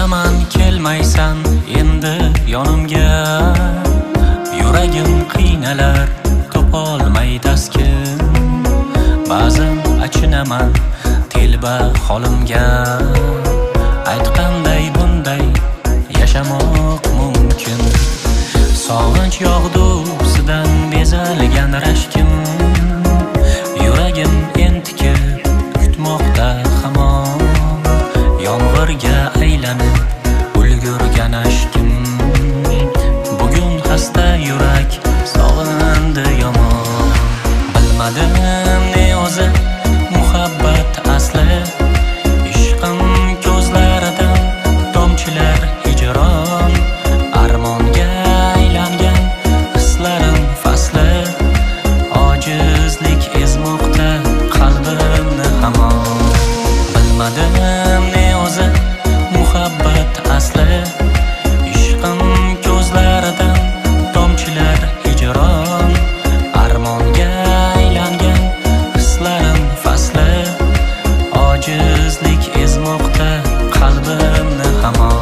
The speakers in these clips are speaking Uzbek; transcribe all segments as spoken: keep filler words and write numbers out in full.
Kutaman kelmaysan endi yonimga, yuragim qiynalar topolmay taskin. Ba'zan achinaman telba holimga, aytganday bunday yashamoq mumkin. Sog'inch yog'dusidan bezalgan rashkim, yuragim entikib kutmoqda hamon. Yomg'irga aylanib ulgurgan ashkim, bugun xasta yurak sog'indi yomon. Bilmadim ne o'zi muhabbat asli, ishqim ko'zlaridan tomchilar hijron. Armonga aylangan hislarim fasli, ojizlik ezmoqda qalbimni hamon. Bilmadim ne o'zi muhabbat asli, ishqim ko'zlaridan tomchilar hijron. Armonga aylangan hislarim fasli, ojizlik ezmoqda qalbimni hamon.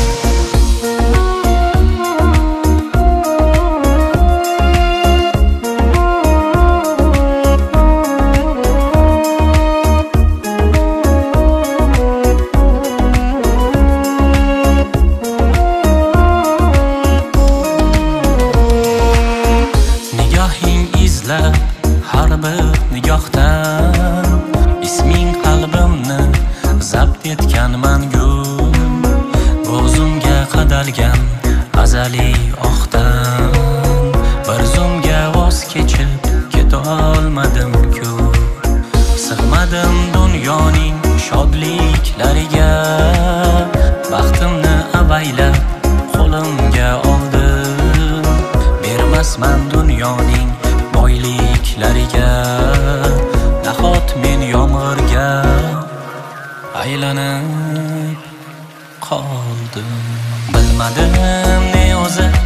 Har bir nigohdan isming qalbimni zabt etgan mangu. Bo'zimga qadalgan azaliy oqdan, bir zumga voz kechib keta olmadim-ku. Sig'madim dunyoning shodliklariga, baxtimni avaylab qo'limga oldim. Bermasman dunyoning boyliklariga, nahot men yomg'irga aylanib qoldim. Bilmadim ne o'zi